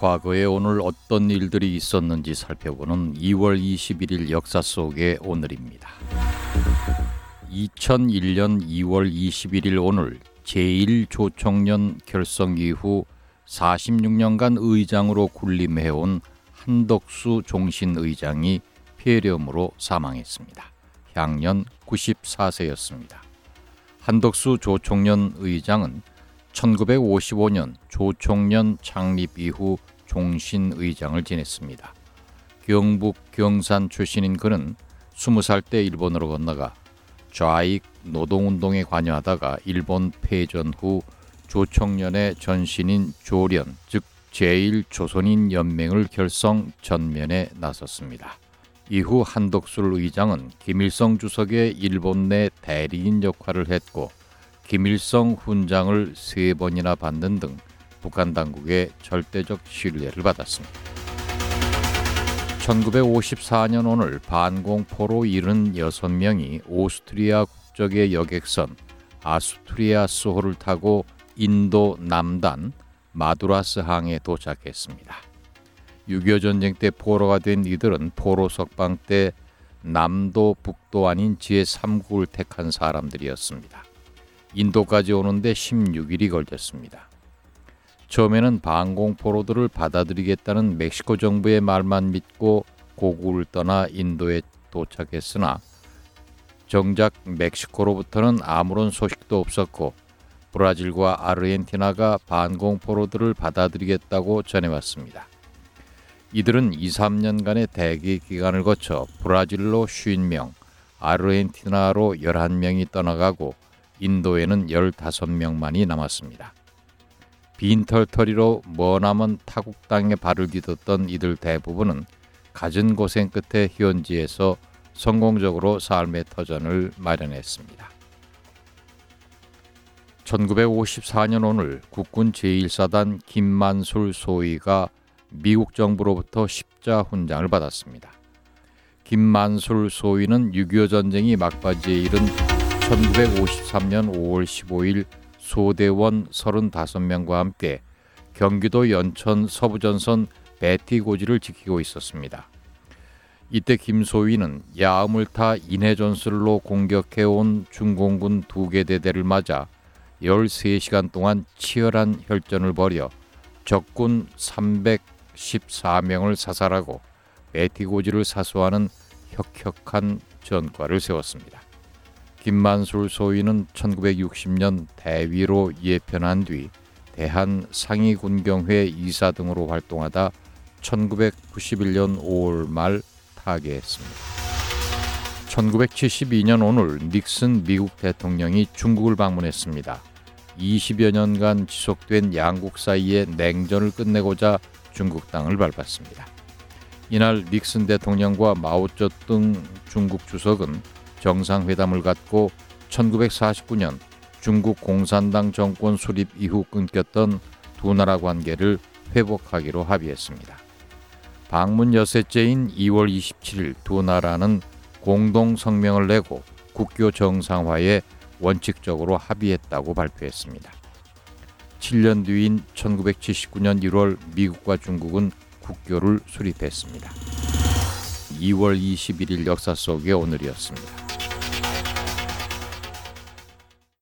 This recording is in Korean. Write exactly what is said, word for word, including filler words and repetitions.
과거에 오늘 어떤 일들이 있었는지 살펴보는 이월 이십일일 역사 속의 오늘입니다. 이천일 년 이월 이십일일 오늘 제일 조총련 결성 이후 사십육 년간 의장으로 군림해온 한덕수 종신의장이 폐렴으로 사망했습니다. 향년 구십사 세였습니다. 한덕수 조총련 의장은 천구백오십오 년 조총련 창립 이후 종신의장을 지냈습니다. 경북 경산 출신인 그는 스무 살 때 일본으로 건너가 좌익 노동운동에 관여하다가 일본 패전 후 조총련의 전신인 조련, 즉 제일 조선인 연맹을 결성 전면에 나섰습니다. 이후 한덕수 의장은 김일성 주석의 일본 내 대리인 역할을 했고 김일성 훈장을 세 번이나 받는 등 북한 당국의 절대적 신뢰를 받았습니다. 천구백오십사 년 오늘 반공포로 칠십육 명이 오스트리아 국적의 여객선 아스투리아스호를 타고 인도 남단 마두라스 항에 도착했습니다. 육이오 전쟁 때 포로가 된 이들은 포로 석방 때 남도 북도 아닌 제삼 국을 택한 사람들이었습니다. 인도까지 오는데 십육 일이 걸렸습니다. 처음에는 반공포로들을 받아들이겠다는 멕시코 정부의 말만 믿고 고국을 떠나 인도에 도착했으나 정작 멕시코로부터는 아무런 소식도 없었고 브라질과 아르헨티나가 반공포로들을 받아들이겠다고 전해왔습니다. 이들은 이, 삼 년간의 대기 기간을 거쳐 브라질로 오십 명, 아르헨티나로 열한 명이 떠나가고 인도에는 열다섯 명만이 남았습니다. 빈털터리로 머나먼 타국 땅에 발을 디뎠던 이들 대부분은 갖은 고생 끝에 현지에서 성공적으로 삶의 터전을 마련했습니다. 천구백오십사 년 오늘 국군 제일 사단 김만술 소위가 미국 정부로부터 십자 훈장을 받았습니다. 김만술 소위는 육이오 전쟁이 막바지에 이른 천구백오십삼 년 오월 십오일 소대원 서른다섯 명과 함께 경기도 연천 서부전선 배티고지를 지키고 있었습니다. 이때 김소위는 야음을 타 인해전술로 공격해온 중공군 두 개 대대를 맞아 열세 시간 동안 치열한 혈전을 벌여 적군 삼백십사 명을 사살하고 배티고지를 사수하는 혁혁한 전과를 세웠습니다. 김만술 소위는 천구백육십 년 대위로 예편한 뒤 대한상위군경회 이사 등으로 활동하다 천구백구십일 년 오월 말 타계했습니다. 천구백칠십이 년 오늘 닉슨 미국 대통령이 중국을 방문했습니다. 이십여 년간 지속된 양국 사이의 냉전을 끝내고자 중국 땅을 밟았습니다. 이날 닉슨 대통령과 마오쩌둥 중국 주석은 정상회담을 갖고 천구백사십구 년 중국 공산당 정권 수립 이후 끊겼던 두 나라 관계를 회복하기로 합의했습니다. 방문 여섯째인 이월 이십칠일 두 나라는 공동 성명을 내고 국교 정상화에 원칙적으로 합의했다고 발표했습니다. 칠 년 뒤인 천구백칠십구 년 일월 미국과 중국은 국교를 수립했습니다. 이월 이십일일 역사 속의 오늘이었습니다.